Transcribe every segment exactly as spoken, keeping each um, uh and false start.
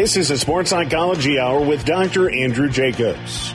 This is a Sports Psychology Hour with Doctor Andrew Jacobs.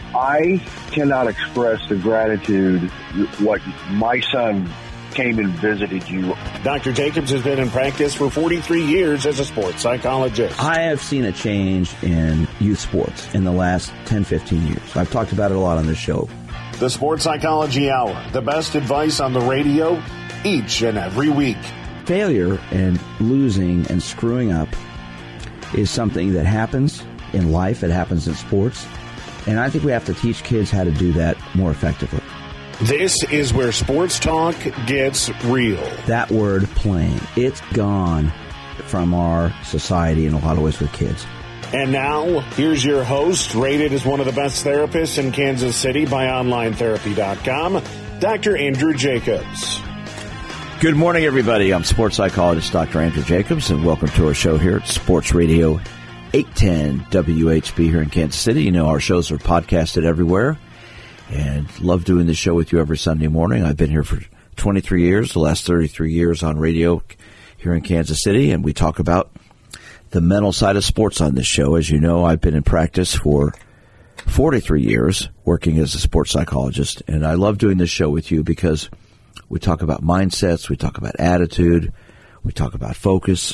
I cannot express the gratitude what my son came and visited you. Doctor Jacobs has been in practice for forty-three years as a sports psychologist. I have seen a change in youth sports in the last ten, fifteen years. I've talked about it a lot on this show. The Sports Psychology Hour, the best advice on the radio each and every week. Failure and losing and screwing up is something that happens in life. It happens in sports. And I think we have to teach kids how to do that more effectively. This is where sports talk gets real. That word playing, it's gone from our society in a lot of ways with kids. And now, here's your host, rated as one of the best therapists in Kansas City by online therapy dot com, Doctor Andrew Jacobs. Good morning, everybody. I'm sports psychologist Doctor Andrew Jacobs, and welcome to our show here at Sports Radio eight ten W H B here in Kansas City. You know, our shows are podcasted everywhere, and love doing this show with you every Sunday morning. I've been here for twenty-three years, the last thirty-three years on radio here in Kansas City, and we talk about the mental side of sports on this show. As you know, I've been in practice for forty-three years, working as a sports psychologist, and I love doing this show with you because we talk about mindsets, we talk about attitude, we talk about focus.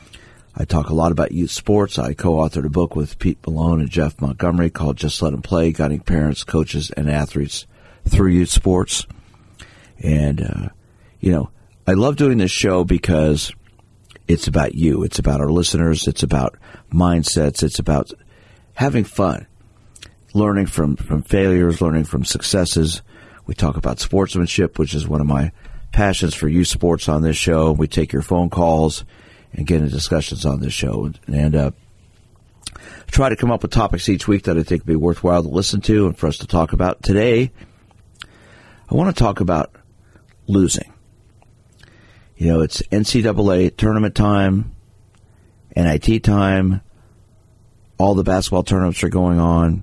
I talk a lot about youth sports. I co-authored a book with Pete Malone and Jeff Montgomery called Just Let Them Play, Guiding Parents, Coaches, and Athletes Through Youth Sports. And, uh, you know, I love doing this show because it's about you. It's about our listeners. It's about mindsets. It's about having fun, learning from, from failures, learning from successes. We talk about sportsmanship, which is one of my passions for youth sports on this show. We take your phone calls and get into discussions on this show. And, and uh, try to come up with topics each week that I think would be worthwhile to listen to and for us to talk about. Today, I want to talk about losing. You know, it's N C double A tournament time, N I T time, all the basketball tournaments are going on,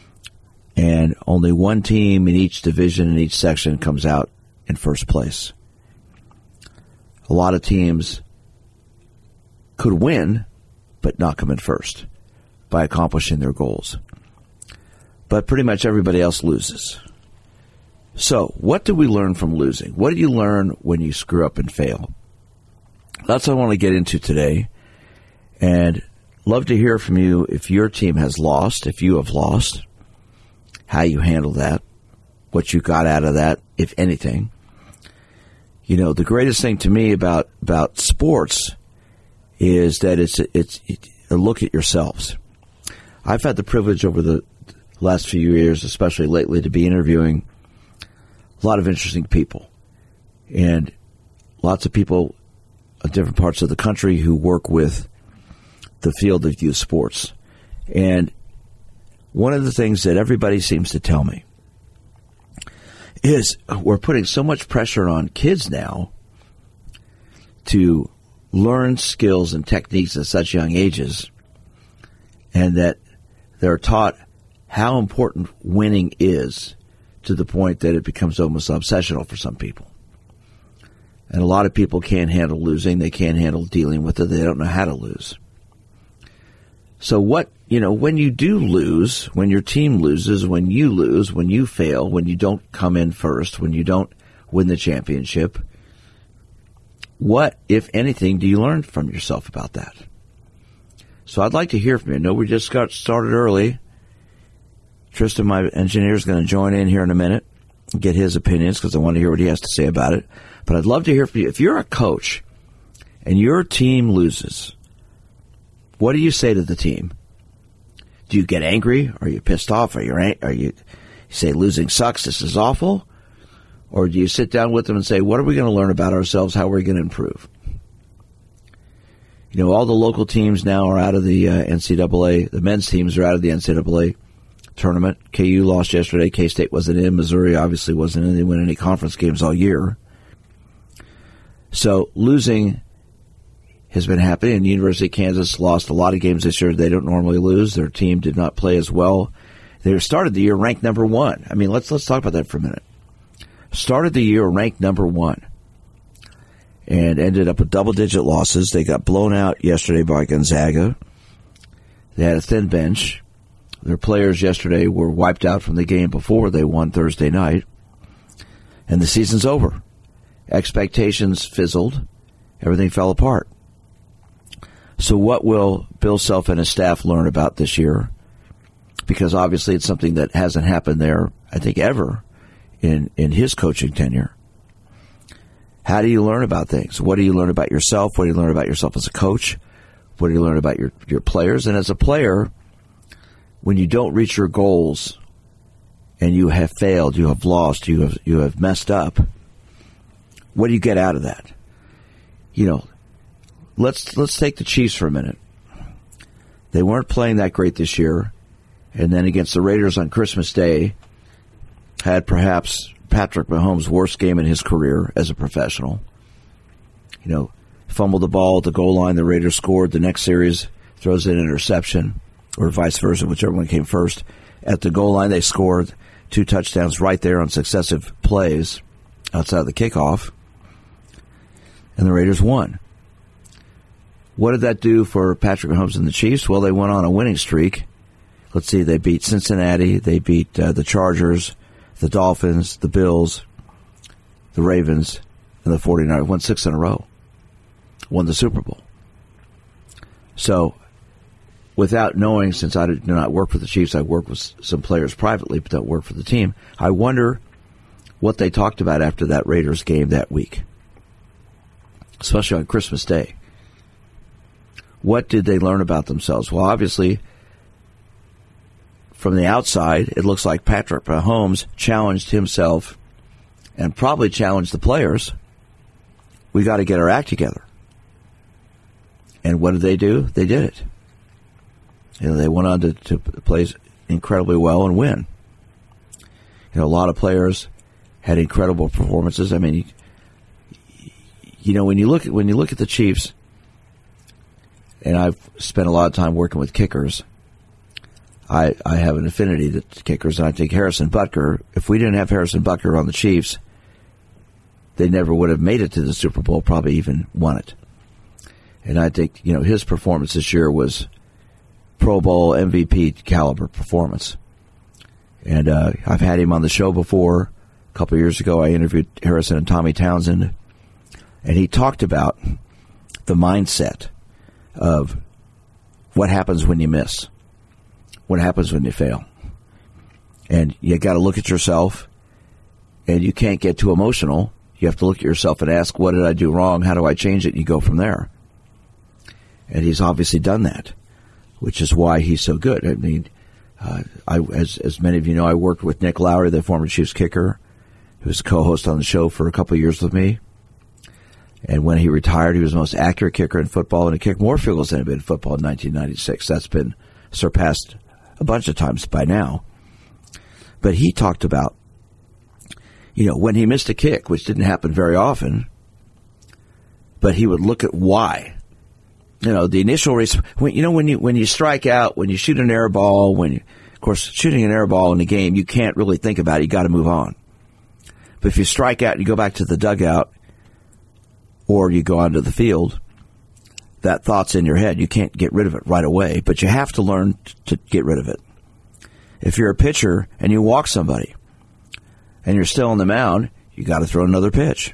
and only one team in each division in each section comes out in first place. A lot of teams could win, but not come in first by accomplishing their goals. But pretty much everybody else loses. So, what do we learn from losing? What do you learn when you screw up and fail? That's what I want to get into today. And love to hear from you if your team has lost, if you have lost, how you handle that, what you got out of that, if anything. You know, the greatest thing to me about, about sports is that it's, it's, it's a look at yourselves. I've had the privilege over the last few years, especially lately, to be interviewing a lot of interesting people, and lots of people in different parts of the country who work with the field of youth sports. And one of the things that everybody seems to tell me is we're putting so much pressure on kids now to learn skills and techniques at such young ages, and that they're taught how important winning is to the point that it becomes almost obsessional for some people. And a lot of people can't handle losing. They can't handle dealing with it. They don't know how to lose. So what, you know, when you do lose, when your team loses, when you lose, when you fail, when you don't come in first, when you don't win the championship, what, if anything, do you learn from yourself about that? So I'd like to hear from you. I know we just got started early. Tristan, my engineer, is going to join in here in a minute and get his opinions because I want to hear what he has to say about it. But I'd love to hear from you. If you're a coach and your team loses, what do you say to the team? Do you get angry? Are you pissed off? Are you, are you, you say losing sucks, this is awful? Or do you sit down with them and say, what are we going to learn about ourselves? How are we going to improve? You know, all the local teams now are out of the uh, N C double A. The men's teams are out of the N C double A tournament. K U lost yesterday. K-State wasn't in. Missouri obviously wasn't in. They didn't win any conference games all year. So losing has been happening. And University of Kansas lost a lot of games this year they don't normally lose. Their team did not play as well. They started the year ranked number one. I mean, let's let's talk about that for a minute. Started the year ranked number one and ended up with double-digit losses. They got blown out yesterday by Gonzaga. They had a thin bench. Their players yesterday were wiped out from the game before they won Thursday night. And the season's over. Expectations fizzled. Everything fell apart. So what will Bill Self and his staff learn about this year? Because obviously it's something that hasn't happened there, I think, ever in, in his coaching tenure. How do you learn about things? What do you learn about yourself? What do you learn about yourself as a coach? What do you learn about your, your players? And as a player, when you don't reach your goals and you have failed, you have lost, you have you have messed up, what do you get out of that? You know, let's let's take the Chiefs for a minute. They weren't playing that great this year, and then against the Raiders on Christmas Day, had perhaps Patrick Mahomes' worst game in his career as a professional. You know, fumbled the ball at the goal line, the Raiders scored. The next series throws in an interception, or vice versa, whichever one came first. At the goal line, they scored two touchdowns right there on successive plays outside of the kickoff, and the Raiders won. What did that do for Patrick Mahomes and the Chiefs? Well, they went on a winning streak. Let's see, they beat Cincinnati, they beat uh, the Chargers, the Dolphins, the Bills, the Ravens, and the forty-niners. Won six in a row. Won the Super Bowl. So, without knowing, since I do not work for the Chiefs, I work with some players privately, but don't work for the team, I wonder what they talked about after that Raiders game that week, especially on Christmas Day. What did they learn about themselves? Well, obviously, from the outside, it looks like Patrick Mahomes challenged himself and probably challenged the players. We got to get our act together. And what did they do? They did it. You know, they went on to, to play incredibly well and win. You know, a lot of players had incredible performances. I mean, you, you know, when you look at when you look at the Chiefs, and I've spent a lot of time working with kickers, I, I have an affinity to kickers, and I think Harrison Butker, if we didn't have Harrison Butker on the Chiefs, they never would have made it to the Super Bowl, probably even won it. And I think, you know, his performance this year was Pro Bowl M V P caliber performance. And uh, I've had him on the show before. A couple of years ago, I interviewed Harrison and Tommy Townsend, and he talked about the mindset of what happens when you miss. What happens when you fail? And you got to look at yourself, and you can't get too emotional. You have to look at yourself and ask, what did I do wrong? How do I change it? And you go from there. And he's obviously done that, which is why he's so good. I mean, uh, I, as, as many of you know, I worked with Nick Lowry, the former Chiefs kicker, who was a co-host on the show for a couple of years with me. And when he retired, he was the most accurate kicker in football, and he kicked more field goals than anybody in football in nineteen ninety-six. That's been surpassed a bunch of times by now. But he talked about, you know, when he missed a kick, which didn't happen very often, but he would look at why. You know, the initial race, when, you know, when you when you strike out, when you shoot an air ball, when you, of course, shooting an air ball in the game, you can't really think about it. You got to move on. But if you strike out and you go back to the dugout, or you go onto the field, that thought's in your head. You can't get rid of it right away, but you have to learn to get rid of it. If you're a pitcher and you walk somebody and you're still on the mound, you got to throw another pitch.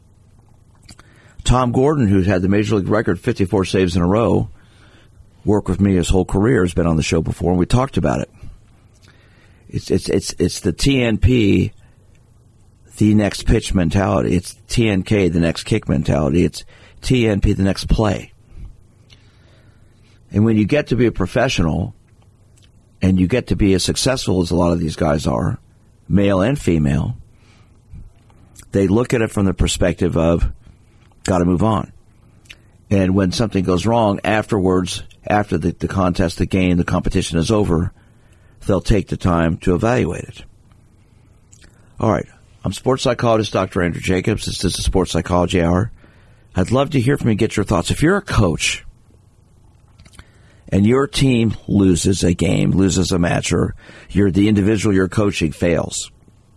Tom Gordon, who's had the Major League record, fifty-four saves in a row, worked with me his whole career, has been on the show before, and we talked about it. It's it's it's it's the T N P, the next pitch mentality. It's T N K, the next kick mentality. It's T N P, the next play. And when you get to be a professional and you get to be as successful as a lot of these guys are, male and female, they look at it from the perspective of, got to move on. And when something goes wrong afterwards, after the, the contest, the game, the competition is over, they'll take the time to evaluate it. All right. I'm sports psychologist Doctor Andrew Jacobs. This is the Sports Psychology Hour. I'd love to hear from you and get your thoughts. If you're a coach and your team loses a game, loses a match, or you're the individual you're coaching fails,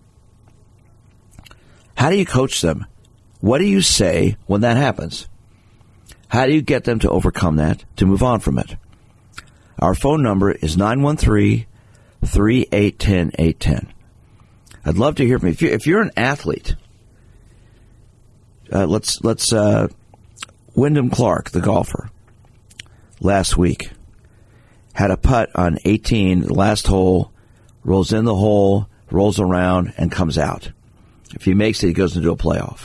how do you coach them? What do you say when that happens? How do you get them to overcome that, to move on from it? Our phone number is nine one three, three eight one zero, eight one zero. I'd love to hear from you. If you're, if you're an athlete, uh, let's, let's, uh, Wyndham Clark, the golfer, last week, had a putt on eighteen, the last hole, rolls in the hole, rolls around, and comes out. If he makes it, he goes into a playoff.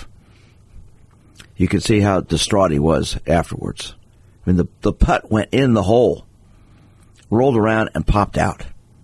You can see how distraught he was afterwards. I mean, the, the putt went in the hole, rolled around, and popped out.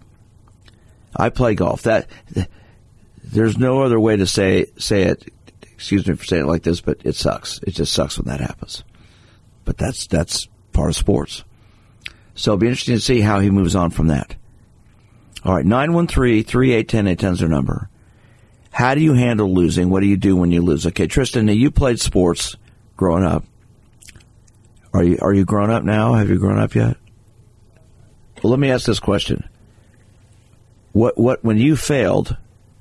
I play golf. That there's no other way to say say it. Excuse me for saying it like this, but it sucks. It just sucks when that happens. But that's that's part of sports. So it'll be interesting to see how he moves on from that. All right, nine one three, three eight one zero, eight one zero is their number. How do you handle losing? What do you do when you lose? Okay, Tristan, now you played sports growing up. Are you are you grown up now? Have you grown up yet? Well, let me ask this question. What what when you failed,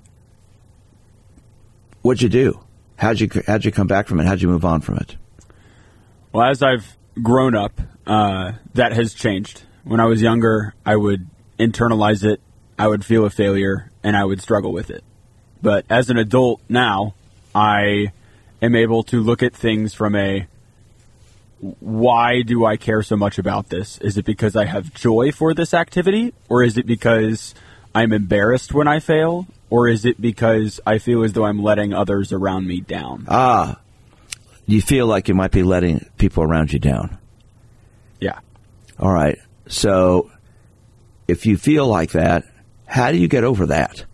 what'd you do? How'd you how'd you come back from it? How'd you move on from it? Well, as I've grown up, uh, that has changed. When I was younger, I would internalize it, I would feel a failure, and I would struggle with it. But as an adult now, I am able to look at things from a, why do I care so much about this? Is it because I have joy for this activity? Or is it because I'm embarrassed when I fail? Or is it because I feel as though I'm letting others around me down? Ah, you feel like you might be letting people around you down. Yeah. All right. So if you feel like that, how do you get over that?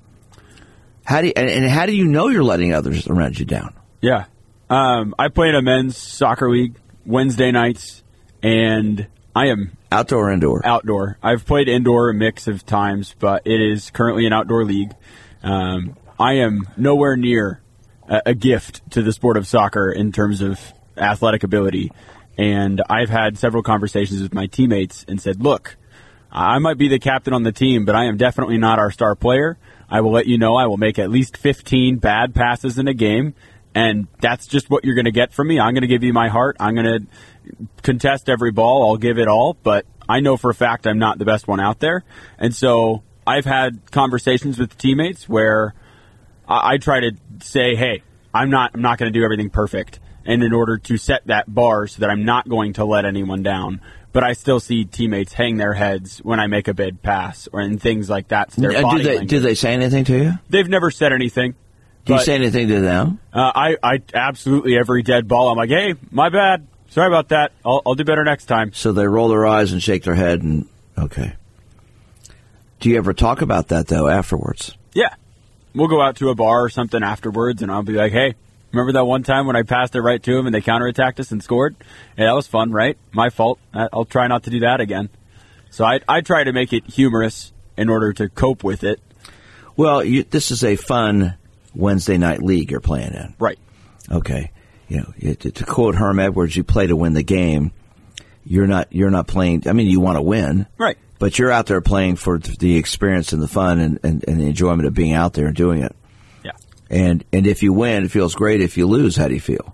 How do you, and, and how do you know you're letting others around you down? Yeah. Um, I play in a men's soccer league Wednesday nights, and I am... Outdoor or indoor? Outdoor. I've played indoor a mix of times, but it is currently an outdoor league. Um, I am nowhere near a, a gift to the sport of soccer in terms of athletic ability. And I've had several conversations with my teammates and said, look, I might be the captain on the team, but I am definitely not our star player. I will let you know I will make at least fifteen bad passes in a game, and that's just what you're going to get from me. I'm going to give you my heart. I'm going to contest every ball. I'll give it all, but I know for a fact I'm not the best one out there. And so I've had conversations with teammates where I, I try to say, hey, I'm not I'm not going to do everything perfect, and in order to set that bar so that I'm not going to let anyone down. But I still see teammates hang their heads when I make a bad pass or and things like that. So uh, do they do they say anything to you? They've never said anything. Do you say anything to them? Uh, I, I absolutely, every dead ball, I'm like, hey, my bad. Sorry about that. I'll, I'll do better next time. So they roll their eyes and shake their head and, okay. Do you ever talk about that, though, afterwards? Yeah. We'll go out to a bar or something afterwards, and I'll be like, hey, remember that one time when I passed it right to him and they counterattacked us and scored? Yeah, that was fun, right? My fault. I'll try not to do that again. So I, I try to make it humorous in order to cope with it. Well, you, this is a fun Wednesday night league you're playing in. Right. Okay. You know, to, to quote Herm Edwards, you play to win the game. You're not you're not playing, I mean, you want to win. Right. But you're out there playing for the experience and the fun and, and, and the enjoyment of being out there and doing it. Yeah. And and if you win, it feels great. If you lose, how do you feel?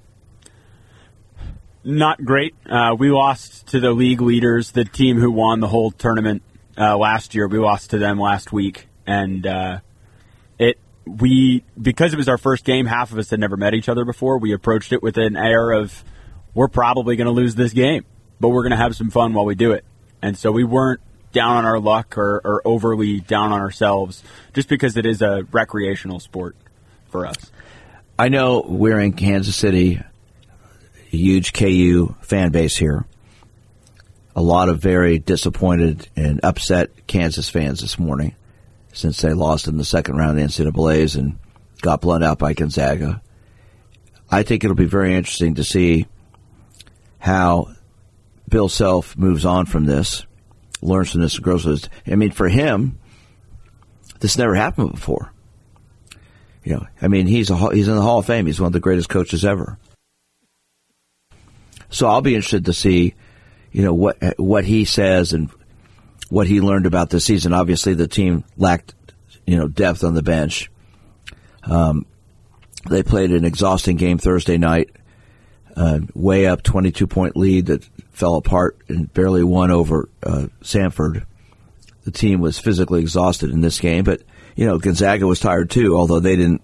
Not great. Uh, we lost to the league leaders, the team who won the whole tournament uh, last year. We lost to them last week. And uh, it we because it was our first game, half of us had never met each other before. We approached it with an air of, we're probably going to lose this game, but we're going to have some fun while we do it. And so we weren't down on our luck or, or overly down on ourselves just because it is a recreational sport for us. I know we're in Kansas City, a huge K U fan base here. A lot of very disappointed and upset Kansas fans this morning since they lost in the second round of the N C double A's and got blown out by Gonzaga. I think it'll be very interesting to see how Bill Self moves on from this, learns from this, and grows with it. I mean, for him, this never happened before. You know, I mean, he's a, he's in the Hall of Fame. He's one of the greatest coaches ever. So I'll be interested to see, you know, what what he says and what he learned about this season. Obviously, the team lacked, you know, depth on the bench. Um, they played an exhausting game Thursday night, uh, way up, twenty-two point lead that fell apart and barely won over uh, Samford. The team was physically exhausted in this game, but, you know, Gonzaga was tired too, although they didn't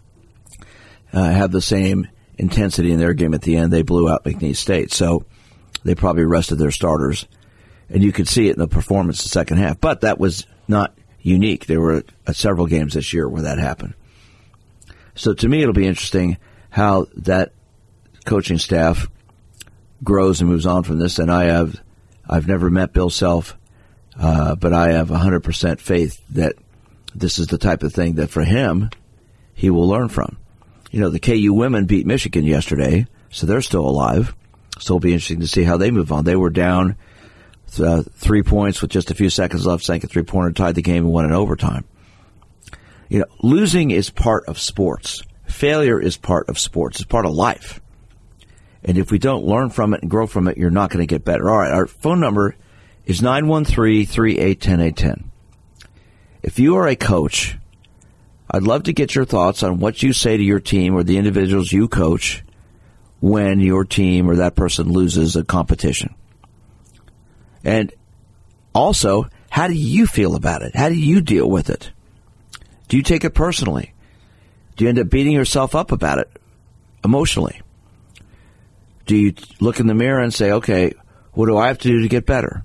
uh, have the same intensity in their game at the end. They blew out McNeese State, so they probably rested their starters. And you could see it in the performance the second half. But that was not unique. There were uh, several games this year where that happened. So to me, it'll be interesting how that coaching staff grows and moves on from this. And I have, I've never met Bill Self, uh, but I have one hundred percent faith that this is the type of thing that for him, he will learn from. You know, the K U women beat Michigan yesterday, so they're still alive. So it'll be interesting to see how they move on. They were down uh, three points with just a few seconds left, sank a three-pointer, tied the game, and won in overtime. You know, losing is part of sports. Failure is part of sports. It's part of life. And if we don't learn from it and grow from it, you're not going to get better. All right, our phone number is nine one three, three eight one zero, eight one zero. If you are a coach, I'd love to get your thoughts on what you say to your team or the individuals you coach when your team or that person loses a competition. And also, how do you feel about it? How do you deal with it? Do you take it personally? Do you end up beating yourself up about it emotionally? Do you look in the mirror and say, okay, what do I have to do to get better?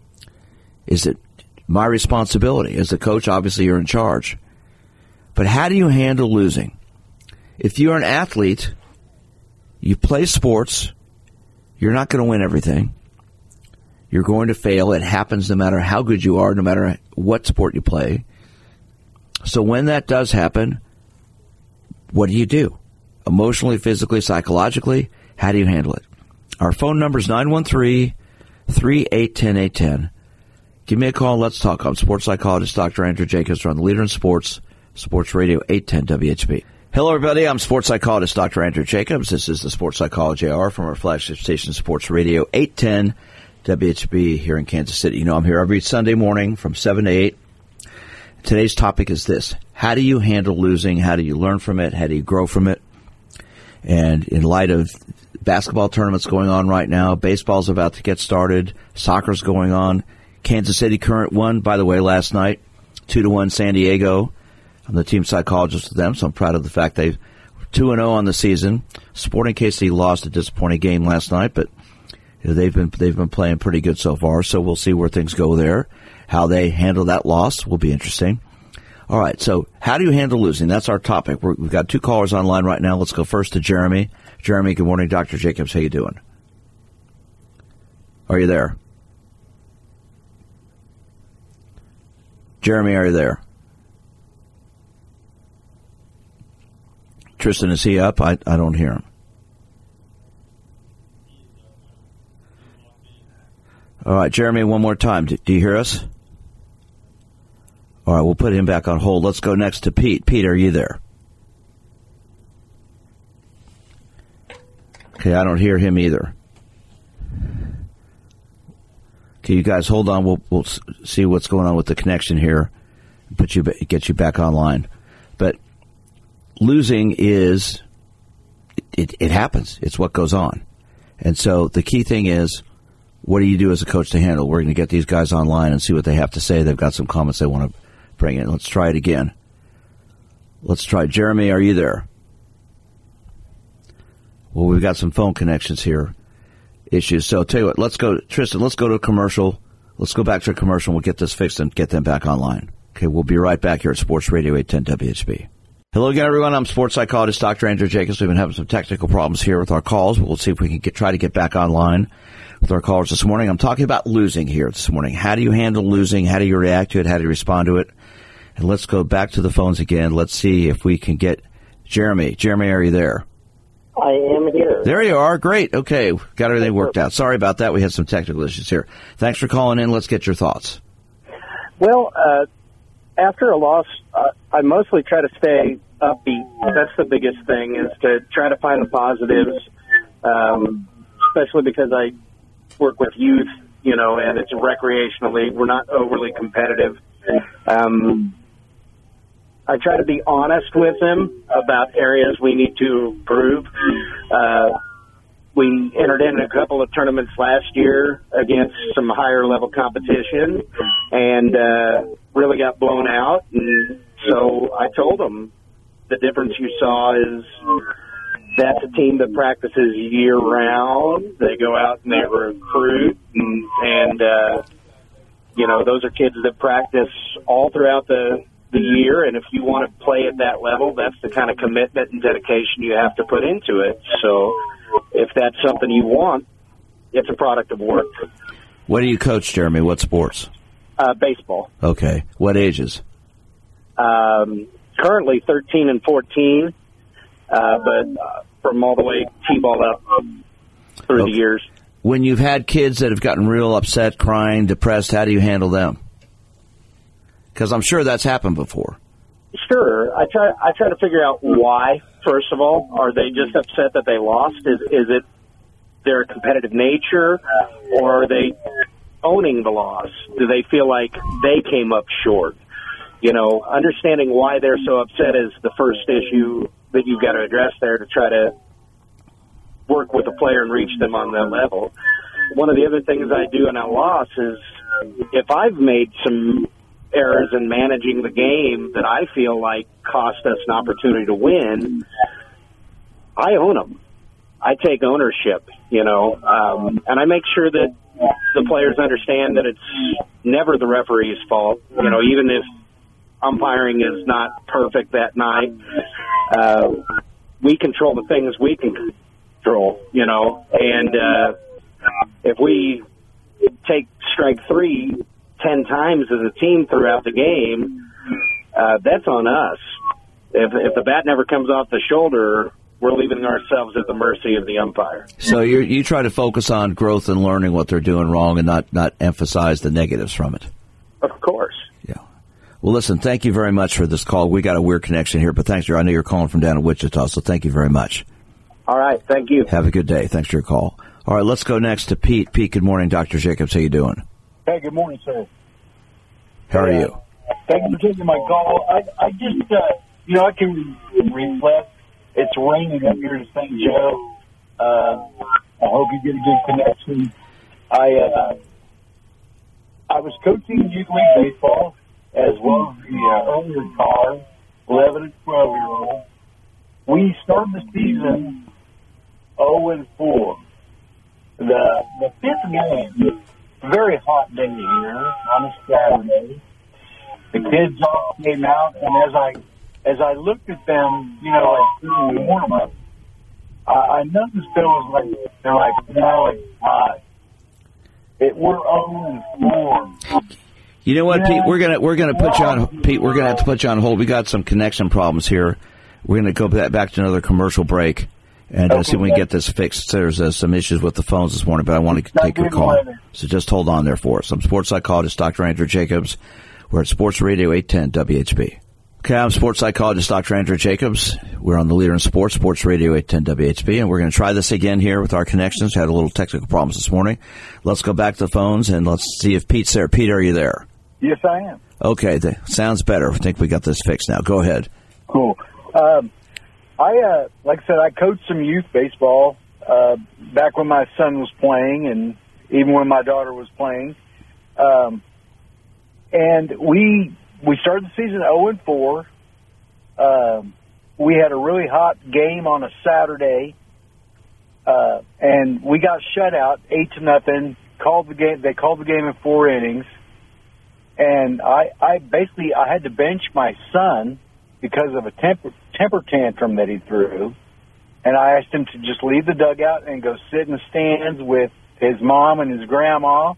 Is it my responsibility? As a coach, obviously you're in charge. But how do you handle losing? If you're an athlete, you play sports, you're not going to win everything. You're going to fail. It happens no matter how good you are, no matter what sport you play. So when that does happen, what do you do? Emotionally, physically, psychologically, how do you handle it? Our phone number is nine one three, three eight one zero, eight one zero. Give me a call. Let's talk. I'm sports psychologist Doctor Andrew Jacobs. We're on the Leader in Sports, Sports Radio eight ten W H B. Hello, everybody. I'm sports psychologist Doctor Andrew Jacobs. This is the Sports Psychology Hour from our flagship station, Sports Radio eight ten W H B here in Kansas City. You know, I'm here every Sunday morning from seven to eight. Today's topic is this. How do you handle losing? How do you learn from it? How do you grow from it? And in light of basketball tournaments going on right now, baseball's about to get started, soccer's going on. Kansas City Current won, by the way, last night, two to one San Diego. I'm the team psychologist with them, so I'm proud of the fact they've two and oh on the season. Sporting K C lost a disappointing game last night, but you know, they've been they've been playing pretty good so far, so we'll see where things go there. How they handle that loss will be interesting. All right, so how do you handle losing? That's our topic. We're, we've got two callers online right now. Let's go first to Jeremy. Jeremy, good morning. Doctor Jacobs, how you doing? Are you there? Jeremy, are you there? Tristan, is he up? I, I don't hear him. All right, Jeremy, one more time. Do, do you hear us? All right, we'll put him back on hold. Let's go next to Pete. Pete, are you there? Okay, I don't hear him either. Okay, you guys hold on. We'll we'll see what's going on with the connection here. Put you get you back online. But losing is it, it happens. It's what goes on. And so the key thing is, what do you do as a coach to handle? We're going to get these guys online and see what they have to say. They've got some comments they want to bring in. Let's try it again. Let's try. Jeremy, are you there? Well, we've got some phone connections here. Issues. So tell you what, let's go, Tristan, let's go to a commercial. Let's go back to a commercial and we'll get this fixed and get them back online. Okay, we'll be right back here at Sports Radio eight ten W H B. Hello again, everyone. I'm sports psychologist Doctor Andrew Jacobs. We've been having some technical problems here with our calls, but we'll see if we can get, try to get back online with our callers this morning. I'm talking about losing here this morning. How do you handle losing? How do you react to it? How do you respond to it? And let's go back to the phones again. Let's see if we can get Jeremy. Jeremy, are you there? I am here. There you are. Great. Okay. Got everything worked out. Sorry about that. We had some technical issues here. Thanks for calling in. Let's get your thoughts. Well, uh, after a loss, uh, I mostly try to stay upbeat. That's the biggest thing, is to try to find the positives, um, especially because I work with youth, you know, and it's a recreational league. We're not overly competitive. Um, I try to be honest with them about areas we need to improve. Uh, we entered in a couple of tournaments last year against some higher level competition and uh, really got blown out. And so I told them the difference you saw is that's a team that practices year round. They go out and they recruit, and, and uh, you know, those are kids that practice all throughout the, the year. And if you want to play at that level, that's the kind of commitment and dedication you have to put into it. So if that's something you want, it's a product of work. What do you coach, Jeremy? What sports? Uh, baseball. Okay. What ages? Um, currently thirteen and fourteen, uh, but uh, from all the way T-ball up through okay. the years. When you've had kids that have gotten real upset, crying, depressed, how do you handle them? Because I'm sure that's happened before. Sure. I try I try to figure out why, first of all. Are they just upset that they lost? Is, is it their competitive nature, or are they owning the loss? Do they feel like they came up short? You know, understanding why they're so upset is the first issue that you've got to address there to try to work with the player and reach them on that level. One of the other things I do in a loss is if I've made some errors in managing the game that I feel like cost us an opportunity to win, I own them. I take ownership, you know, um, and I make sure that the players understand that it's never the referee's fault. You know, even if umpiring is not perfect that night, uh, we control the things we can control, you know, and uh, if we take strike three ten times as a team throughout the game, uh, that's on us. If, if the bat never comes off the shoulder, we're leaving ourselves at the mercy of the umpire. So you you try to focus on growth and learning what they're doing wrong and not, not emphasize the negatives from it. Of course. Yeah. Well, listen, thank you very much for this call. We got a weird connection here, but thanks. I know you're calling from down in Wichita, so thank you very much. All right. Thank you. Have a good day. Thanks for your call. All right, let's go next to Pete. Pete, good morning. Doctor Jacobs, how you doing? Hey, good morning, sir. How are you? Thank you for taking my call. I, I just, uh, you know, I can reflect. It's raining up here in Saint Joe. Uh, I hope you get a good connection. I uh, I was coaching youth league baseball as well as the uh, earlier car, eleven and twelve-year-old. We started the season oh and four. The, the fifth game, very hot day here on a Saturday. The kids all came out, and as I as I looked at them, you know, like doing the warm up, I, I noticed there was like they're like now like hot. It we're oh and four. You know what, yeah. Pete? We're gonna we're gonna put you on Pete. We're gonna have to put you on hold. We got some connection problems here. We're gonna go back back to another commercial break. And uh, see if we can get this fixed. There's uh, some issues with the phones this morning, but I want to take your call. So just hold on there for us. I'm sports psychologist Doctor Andrew Jacobs. We're at Sports Radio eight ten W H B. Okay, I'm sports psychologist Doctor Andrew Jacobs. We're on the leader in sports, Sports Radio eight ten W H B, and we're going to try this again here with our connections. Had a little technical problems this morning. Let's go back to the phones, and let's see if Pete's there. Pete, are you there? Yes, I am. Okay, the, sounds better. I think we got this fixed now. Go ahead. Cool. Um, I, uh, like I said, I coached some youth baseball uh, back when my son was playing and even when my daughter was playing. Um, and we we started the season oh and four. Um, we had a really hot game on a Saturday, uh, and we got shut out eight to nothing. Called the game. They called the game in four innings, and I, I basically I had to bench my son because of a temper, temper tantrum that he threw. And I asked him to just leave the dugout and go sit in the stands with his mom and his grandma.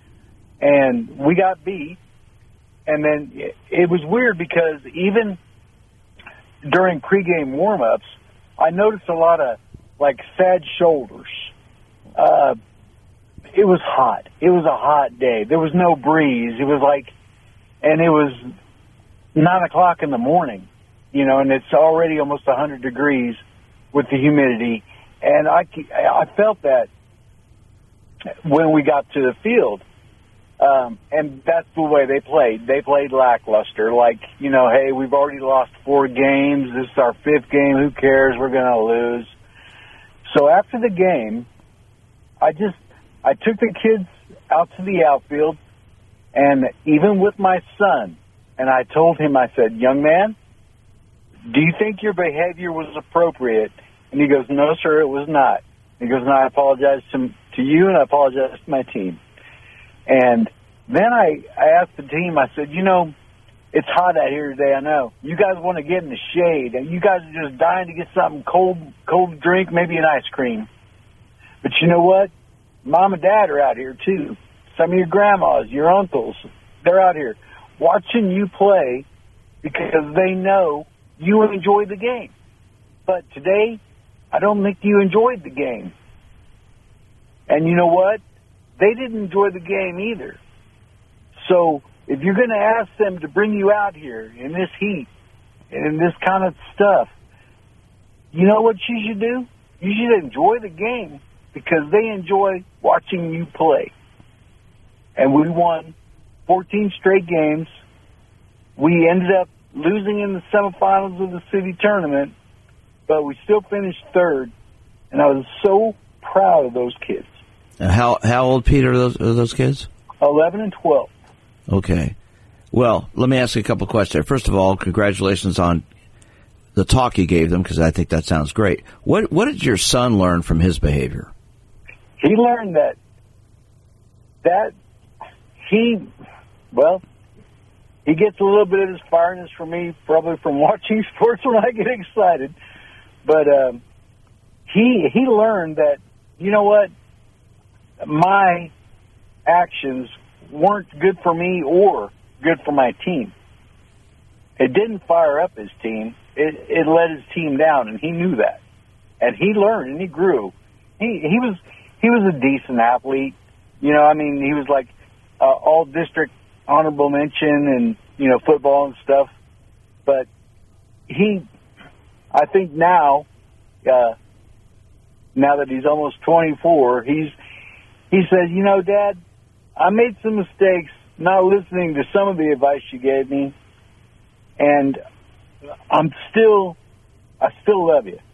And we got beat. And then it, it was weird because even during pregame warm-ups, I noticed a lot of, like, sad shoulders. Uh, it was hot. It was a hot day. There was no breeze. It was like, and it was nine o'clock in the morning. You know, and it's already almost one hundred degrees with the humidity. And I, I felt that when we got to the field. Um, and that's the way they played. They played lackluster. Like, you know, hey, we've already lost four games. This is our fifth game. Who cares? We're going to lose. So after the game, I just, I took the kids out to the outfield, and even with my son, and I told him, I said, young man, do you think your behavior was appropriate? And he goes, no, sir, it was not. He goes, and I apologize to, to you, and I apologize to my team. And then I, I asked the team, I said, you know, it's hot out here today, I know. You guys want to get in the shade, and you guys are just dying to get something cold, cold to drink, maybe an ice cream. But you know what? Mom and Dad are out here, too. Some of your grandmas, your uncles, they're out here watching you play because they know you enjoy the game. But today, I don't think you enjoyed the game. And you know what? They didn't enjoy the game either. So if you're going to ask them to bring you out here in this heat and in this kind of stuff, you know what you should do? You should enjoy the game because they enjoy watching you play. And we won fourteen straight games. We ended up losing in the semifinals of the city tournament, but we still finished third, and I was so proud of those kids. Uh, how how old, Pete, are those, are those kids? eleven and twelve. Okay. Well, let me ask you a couple questions. First of all, congratulations on the talk you gave them, because I think that sounds great. What what did your son learn from his behavior? He learned that that he, well, he gets a little bit of his fireness from me, probably from watching sports when I get excited. But um, he he learned that, you know what, my actions weren't good for me or good for my team. It didn't fire up his team. It, it let his team down, and he knew that. And he learned, and he grew. He he was he was a decent athlete. You know, I mean, he was like uh, all district honorable mention and, you know, football and stuff. But he, I think now, uh, now that he's almost twenty-four, he's he says, you know, Dad, I made some mistakes not listening to some of the advice you gave me, and I'm still, I still love you.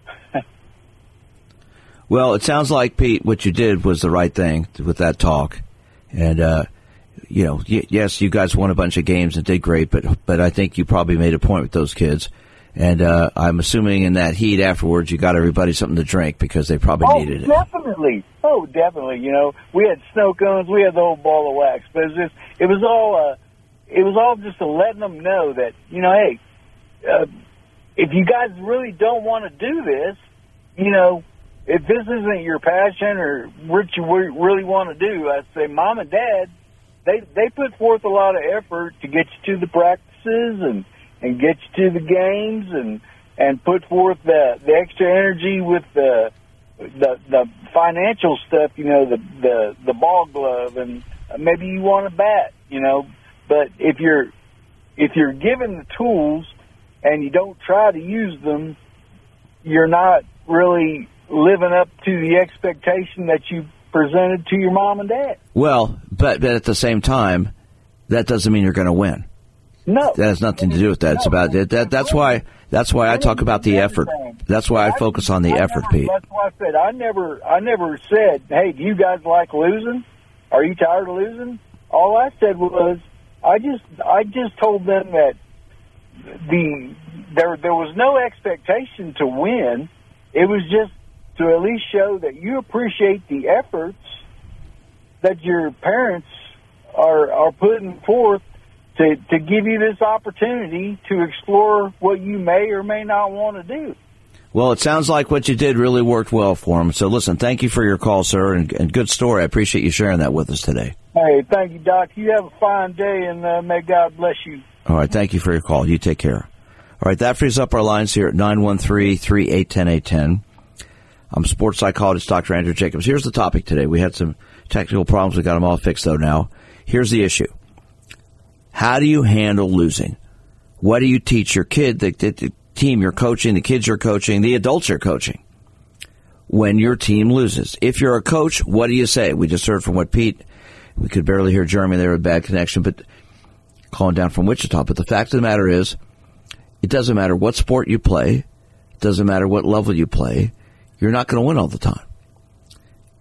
Well, it sounds like, Pete, what you did was the right thing with that talk. And, uh, you know, y- yes, you guys won a bunch of games and did great, but but I think you probably made a point with those kids. And uh, I'm assuming in that heat afterwards, you got everybody something to drink because they probably oh, needed it. Definitely. Oh, definitely. You know, we had snow cones, we had the whole ball of wax, but it was just, it was all, uh, it was all just to letting them know that, you know, hey, uh, if you guys really don't want to do this, you know, if this isn't your passion or what you really want to do, I say, Mom and Dad, they they put forth a lot of effort to get you to the practices and, and get you to the games and and put forth the the extra energy with the the the financial stuff, you know, the the the ball glove, and maybe you want a bat, you know. But if you're if you're given the tools and you don't try to use them, you're not really living up to the expectation that you presented to your mom and dad. Well, but, but at the same time, that doesn't mean you're going to win. No, that has nothing to do with that. It's about that. that that's why. That's why I talk about the effort. That's why I focus on the effort, Pete. That's why I said I never. I never said, "Hey, do you guys like losing? Are you tired of losing?" All I said was, I just, I just told them that the there there was no expectation to win. It was just to at least show that you appreciate the efforts that your parents are are putting forth to, to give you this opportunity to explore what you may or may not want to do. Well, it sounds like what you did really worked well for them. So, listen, thank you for your call, sir, and, and good story. I appreciate you sharing that with us today. Hey, thank you, Doc. You have a fine day, and uh, may God bless you. All right, thank you for your call. You take care. All right, that frees up our lines here at nine one three, three eight one zero, eight one zero. I'm sports psychologist Doctor Andrew Jacobs. Here's the topic today. We had some technical problems. We got them all fixed, though, now. Here's the issue. How do you handle losing? What do you teach your kid, the, the, the team you're coaching, the kids you're coaching, the adults you're coaching, when your team loses? If you're a coach, what do you say? We just heard from what Pete, we could barely hear Jeremy there with bad connection, but calling down from Wichita. But the fact of the matter is, it doesn't matter what sport you play. It doesn't matter what level you play. You're not going to win all the time.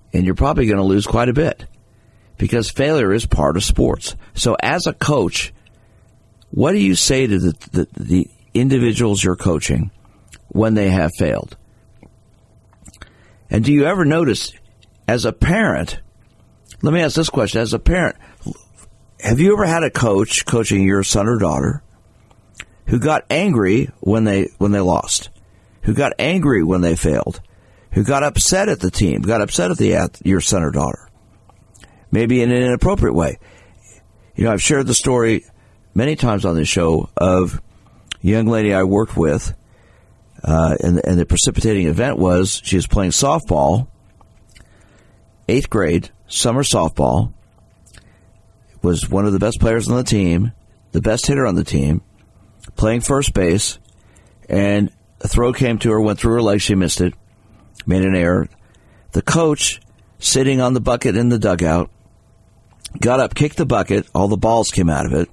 and you're probably going to lose quite a bit because failure is part of sports. So as a coach, what do you say to the, the, the individuals you're coaching when they have failed? And do you ever notice, as a parent, let me ask this question, as a parent, have you ever had a coach coaching your son or daughter who got angry when they when they lost, who got angry when they failed, who got upset at the team, got upset at the at your son or daughter, maybe in an inappropriate way? You know, I've shared the story many times on this show of a young lady I worked with, uh, and, and the precipitating event was she was playing softball, eighth grade, summer softball, was one of the best players on the team, the best hitter on the team, playing first base, and a throw came to her, went through her leg, she missed it, made an error. The coach, sitting on the bucket in the dugout, got up, kicked the bucket, all the balls came out of it.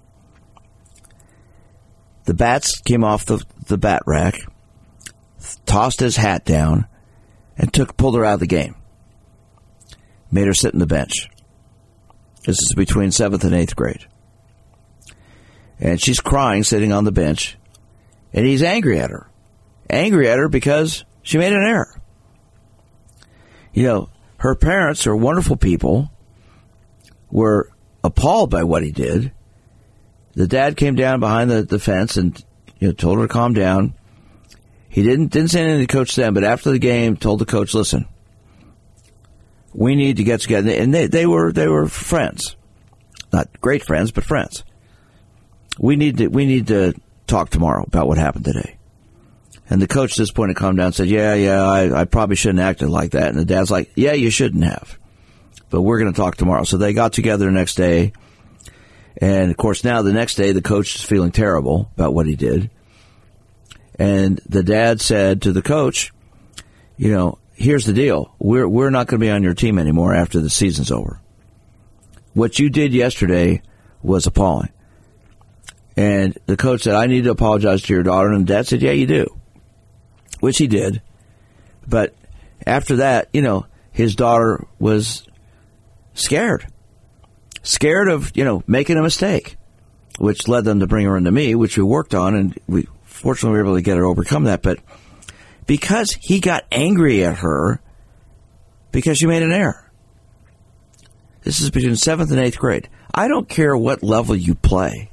The bats came off the, the bat rack, tossed his hat down, and took pulled her out of the game. Made her sit in the bench. This is between seventh and eighth grade. And she's crying, sitting on the bench, and he's angry at her. Angry at her because she made an error. You know, her parents are wonderful people, were appalled by what he did. The dad came down behind the, the fence and, you know, told her to calm down. He didn't didn't say anything to coach then, but after the game, told the coach, listen, we need to get together. And they, they were they were friends. Not great friends, but friends. We need to we need to talk tomorrow about what happened today. And the coach at this point had calmed down and said, yeah, yeah, I, I probably shouldn't have acted like that. And the dad's like, yeah, you shouldn't have. But we're going to talk tomorrow. So they got together the next day. And, of course, now the next day the coach is feeling terrible about what he did. And the dad said to the coach, you know, here's the deal. We're we're not going to be on your team anymore after the season's over. What you did yesterday was appalling. And the coach said, I need to apologize to your daughter. And the dad said, yeah, you do. Which he did. But after that, you know, his daughter was scared. Scared of, you know, making a mistake, which led them to bring her into me, which we worked on, and we fortunately were able to get her to overcome that. But because he got angry at her because she made an error. This is between seventh and eighth grade. I don't care what level you play.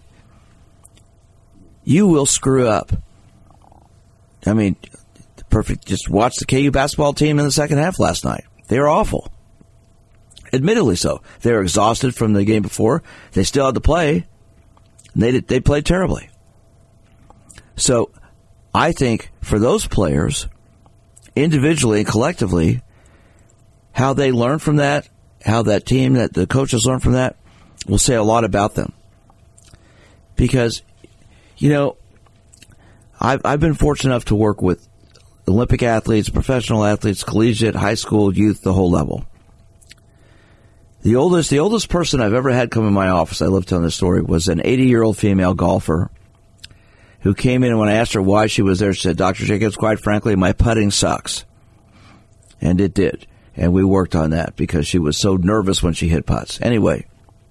You will screw up. I mean, perfect. Just watch the K U basketball team in the second half last night. They were awful. Admittedly so. They were exhausted from the game before. They still had to play. And they did, they played terribly. So I think for those players, individually and collectively, how they learn from that, how that team, that the coaches learn from that, will say a lot about them. Because, you know, I've, I've been fortunate enough to work with Olympic athletes, professional athletes, collegiate, high school, youth, the whole level. The oldest, the oldest person I've ever had come in my office, I love telling this story, was an eighty-year-old female golfer who came in, and when I asked her why she was there, she said, Doctor Jacobs, quite frankly, my putting sucks. And it did. And we worked on that because she was so nervous when she hit putts. Anyway,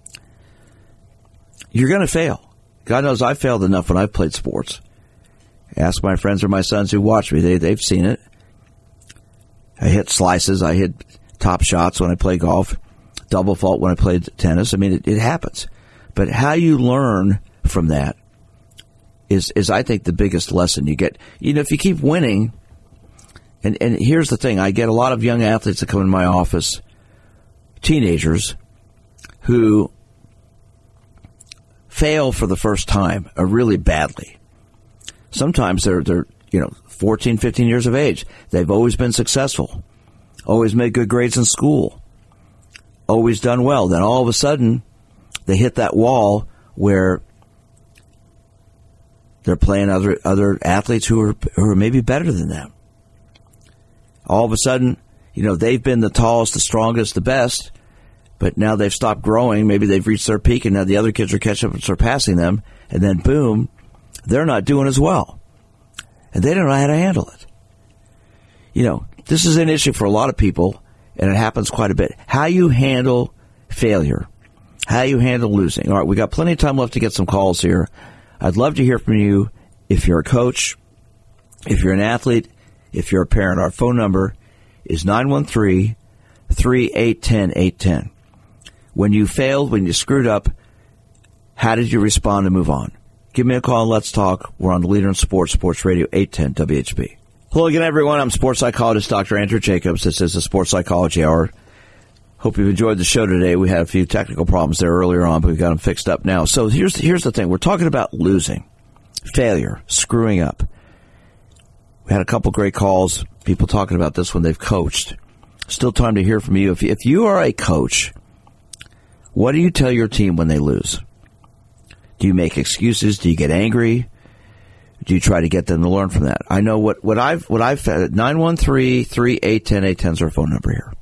you're going to fail. God knows I failed enough when I've played sports. Ask my friends or my sons who watch me. They, they've seen it. I hit slices. I hit top shots when I play golf. Double fault when I played tennis. I mean, it, it happens. But how you learn from that is, is, I think, the biggest lesson you get. You know, if you keep winning, and, and here's the thing, I get a lot of young athletes that come in my office, teenagers, who fail for the first time, or really badly. Sometimes they're, they're, you know, fourteen, fifteen years of age. They've always been successful, always made good grades in school, always done well. Then all of a sudden, they hit that wall where they're playing other other athletes who are who are maybe better than them. All of a sudden, you know, they've been the tallest, the strongest, the best, but now they've stopped growing. Maybe they've reached their peak, and now the other kids are catching up and surpassing them. And then, boom, they're not doing as well. And they don't know how to handle it. You know, this is an issue for a lot of people. and it happens quite a bit. How you handle failure, how you handle losing. All right, we got plenty of time left to get some calls here. I'd love to hear from you if you're a coach, if you're an athlete, if you're a parent. Our phone number is nine one three, three eight one zero, eight one zero. When you failed, when you screwed up, how did you respond and move on? Give me a call and let's talk. We're on the Leader in Sports, Sports Radio eight ten W H B. Hello again, everyone. I'm sports psychologist Doctor Andrew Jacobs. This is the Sports Psychology Hour. Hope you've enjoyed the show today. We had a few technical problems there earlier on, but we've got them fixed up now. So here's here's the thing. We're talking about losing, failure, screwing up. We had a couple great calls, people talking about this when they've coached. Still time to hear from you. If, if you are a coach, what do you tell your team when they lose? Do you make excuses? Do you get angry? Do you try to get them to learn from that? I know what, what I've what I've found. nine one three, three eight one zero, eight one zero is our phone number here.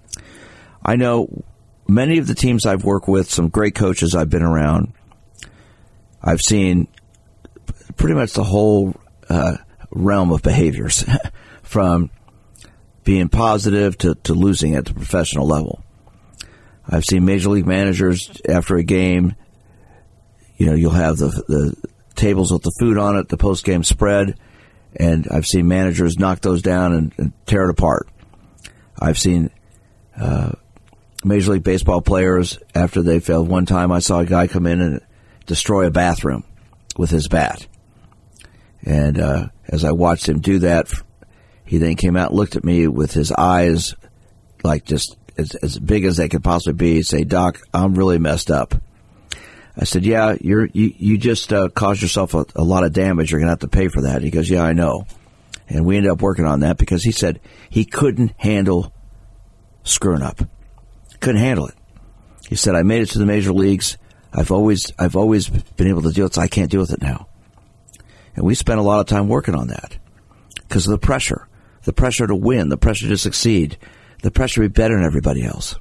I know many of the teams I've worked with, some great coaches I've been around. I've seen pretty much the whole uh, realm of behaviors, from being positive to, to losing at the professional level. I've seen major league managers after a game, you know, you'll have the the tables with the food on it, the post-game spread, and I've seen managers knock those down and, and tear it apart. I've seen uh, Major League Baseball players, after they failed one time, I saw a guy come in and destroy a bathroom with his bat. And uh, as I watched him do that, he then came out and looked at me with his eyes like just as, as big as they could possibly be, say, "Doc, I'm really messed up." I said, "Yeah, you're, you you just uh, caused yourself a, a lot of damage. You're going to have to pay for that." He goes, "Yeah, I know." And we ended up working on that because he said he couldn't handle screwing up. Couldn't handle it. He said, "I made it to the major leagues. I've always I've always been able to deal with it, so I can't deal with it now." And we spent a lot of time working on that because of the pressure, the pressure to win, the pressure to succeed, the pressure to be better than everybody else.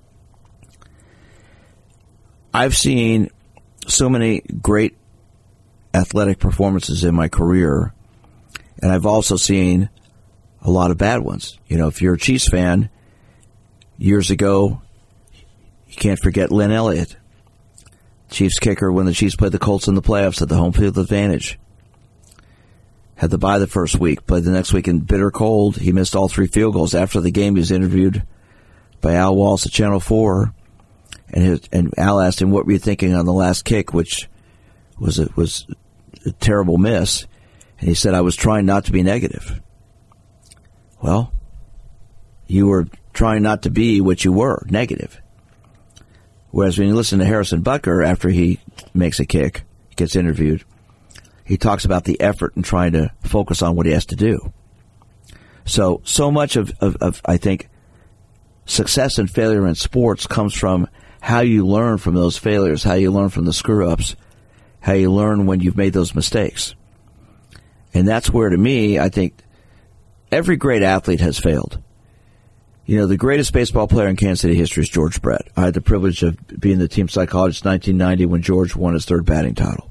I've seen so many great athletic performances in my career, and I've also seen a lot of bad ones. You know, if you're a Chiefs fan, years ago, you can't forget Lynn Elliott, Chiefs kicker when the Chiefs played the Colts in the playoffs at the home field advantage. Had to bye the first week, played the next week in bitter cold. He missed all three field goals. After the game, he was interviewed by Al Walsh at Channel four, and his, and Al asked him, "What were you thinking on the last kick?" which was a, was a terrible miss. And he said, "I was trying not to be negative." Well, you were trying not to be what you were, negative. Whereas when you listen to Harrison Butker after he makes a kick, gets interviewed, he talks about the effort and trying to focus on what he has to do. So, so much of, of, of, I think, success and failure in sports comes from how you learn from those failures, how you learn from the screw-ups, how you learn when you've made those mistakes. And that's where, to me, I think every great athlete has failed. You know, the greatest baseball player in Kansas City history is George Brett. I had the privilege of being the team psychologist in nineteen ninety when George won his third batting title.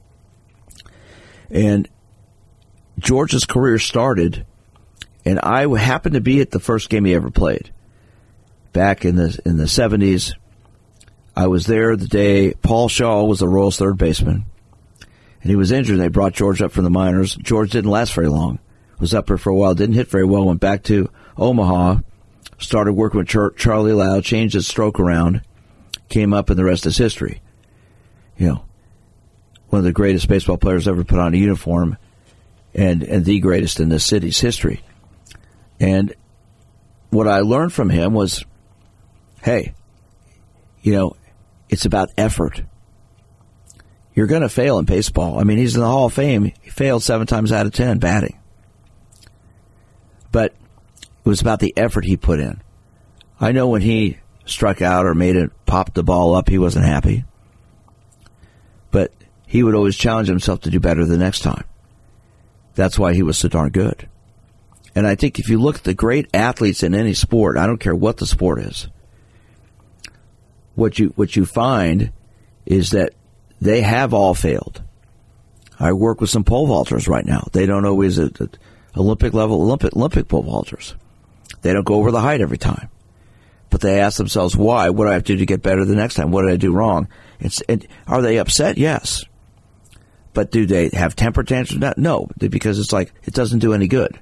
And George's career started, and I happened to be at the first game he ever played. Back in the in the seventies, I was there the day Paul Shaw was the Royals' third baseman, and he was injured. They brought George up from the minors. George didn't last very long. Was up there for a while, didn't hit very well, went back to Omaha, started working with Char- Charlie Lau, changed his stroke around, came up, and the rest is history. You know, one of the greatest baseball players ever put on a uniform, and, and the greatest in this city's history. And what I learned from him was, hey, you know, it's about effort. You're going to fail in baseball. I mean, he's in the Hall of Fame. He failed seven times out of ten batting. But it was about the effort he put in. I know when he struck out or made it, popped the ball up, he wasn't happy. But he would always challenge himself to do better the next time. That's why he was so darn good. And I think if you look at the great athletes in any sport, I don't care what the sport is, what you what you find is that they have all failed. I work with some pole vaulters right now. They don't always at Olympic level Olympic Olympic pole vaulters. They don't go over the height every time. but they ask themselves, why? What do I have to do to get better the next time? What did I do wrong? It's, it, are they upset? Yes. But do they have temper tantrums? No, because it's like, it doesn't do any good.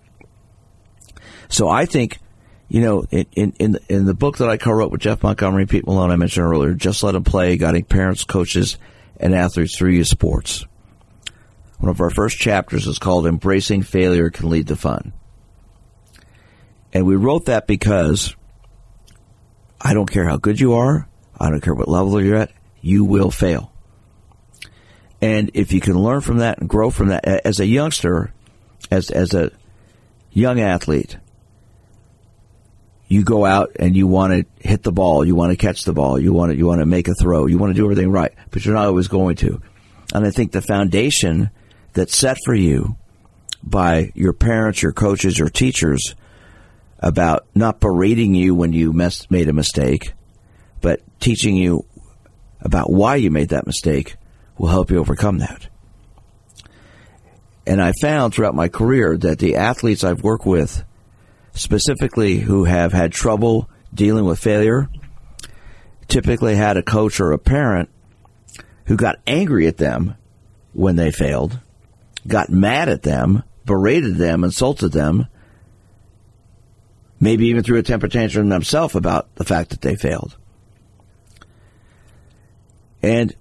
So I think, you know, in, in, in, the, in the book that I co-wrote with Jeff Montgomery and Pete Malone, I mentioned earlier, Just Let Them Play, Guiding Parents, Coaches, and Athletes Through Youth Sports. One of our first chapters is called Embracing Failure Can Lead to Fun. And we wrote that because I don't care how good you are, I don't care what level you're at, you will fail. And if you can learn from that and grow from that, as a youngster, as as a young athlete, you go out and you want to hit the ball, you want to catch the ball, you want to you want to make a throw, you want to do everything right, but you're not always going to. And I think the foundation that's set for you by your parents, your coaches, your teachers about not berating you when you mess, made a mistake, but teaching you about why you made that mistake will help you overcome that. And I found throughout my career that the athletes I've worked with, specifically who have had trouble dealing with failure, typically had a coach or a parent who got angry at them when they failed, got mad at them, berated them, insulted them, maybe even threw a temper tantrum themselves about the fact that they failed. And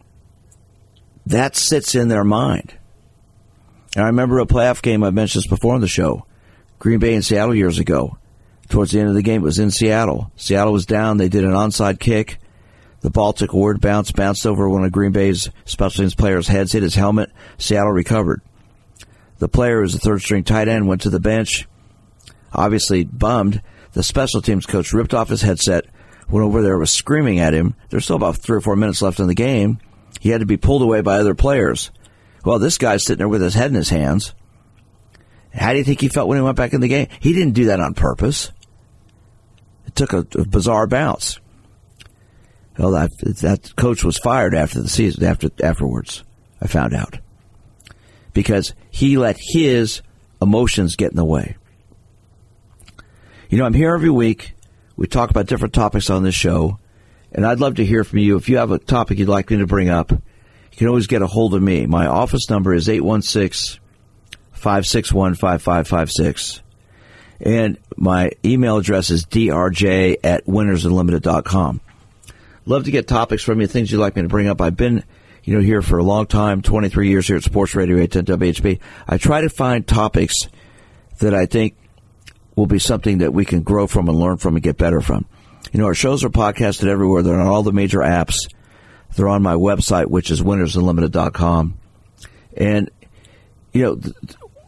that sits in their mind. And I remember a playoff game, I mentioned this before on the show, Green Bay and Seattle years ago. Towards the end of the game, it was in Seattle. Seattle was down. They did an onside kick. The ball took a word bounce, bounced over one of Green Bay's special teams players' heads, hit his helmet. Seattle recovered. The player, who was a third-string tight end, went to the bench, obviously bummed. The special teams coach ripped off his headset, went over there, was screaming at him. There's still about three or four minutes left in the game. He had to be pulled away by other players. Well, this guy's sitting there with his head in his hands. How do you think he felt when he went back in the game? He didn't do that on purpose. It took a, a bizarre bounce. Well, that, that coach was fired after the season, after afterwards, I found out. Because he let his emotions get in the way. You know, I'm here every week. We talk about different topics on this show. And I'd love to hear from you. If you have a topic you'd like me to bring up, you can always get a hold of me. My office number is eight one six, five six one, five five five six. And my email address is d r j at winners unlimited dot com. Love to get topics from you, things you'd like me to bring up. I've been, you know, here for a long time, twenty-three years here at Sports Radio eight ten W H B. I try to find topics that I think will be something that we can grow from and learn from and get better from. You know, our shows are podcasted everywhere. They're on all the major apps. They're on my website, which is winners unlimited dot com. And, you know, th-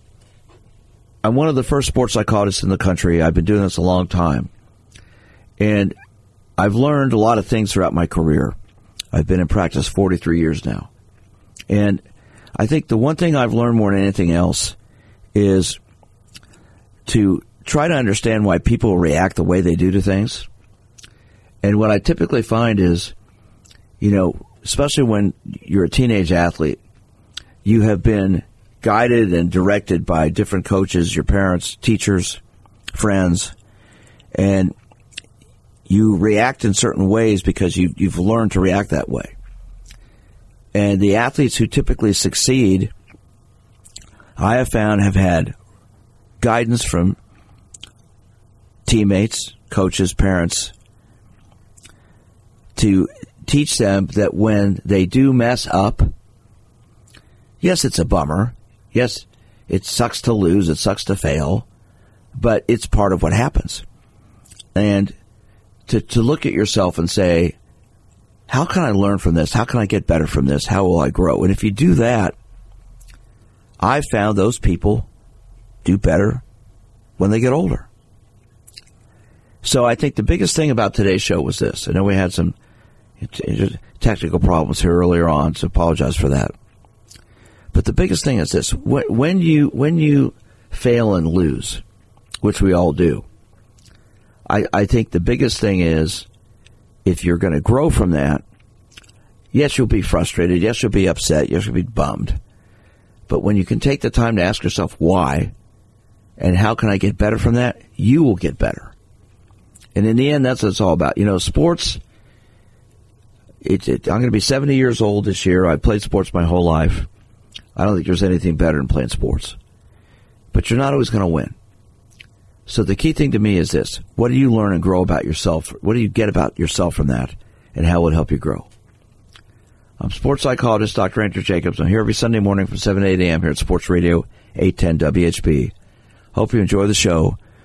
I'm one of the first sports psychologists in the country. I've been doing this a long time. And I've learned a lot of things throughout my career. I've been in practice forty-three years now. And I think the one thing I've learned more than anything else is to try to understand why people react the way they do to things. And what I typically find is, you know, especially when you're a teenage athlete, you have been guided and directed by different coaches, your parents, teachers, friends, and you react in certain ways because you, you've learned to react that way. And the athletes who typically succeed, I have found, have had guidance from teammates, coaches, parents, to teach them that when they do mess up, yes, it's a bummer. Yes, it sucks to lose. It sucks to fail. But it's part of what happens. And to, to look at yourself and say, how can I learn from this? How can I get better from this? How will I grow? And if you do that, I've found those people do better when they get older. So I think the biggest thing about today's show was this. I know we had some technical problems here earlier on, so apologize for that. But the biggest thing is this. When you when you fail and lose, which we all do, I, I think the biggest thing is, if you're going to grow from that, yes, you'll be frustrated. Yes, you'll be upset. Yes, you'll be bummed. But when you can take the time to ask yourself why and how can I get better from that, you will get better. And in the end, that's what it's all about. You know, sports, it, it, I'm going to be seventy years old this year. I've played sports my whole life. I don't think there's anything better than playing sports. But you're not always going to win. So the key thing to me is this. What do you learn and grow about yourself? What do you get about yourself from that? And how will it help you grow? I'm sports psychologist Doctor Andrew Jacobs. I'm here every Sunday morning from seven to eight a.m. here at Sports Radio eight ten W H B. Hope you enjoy the show.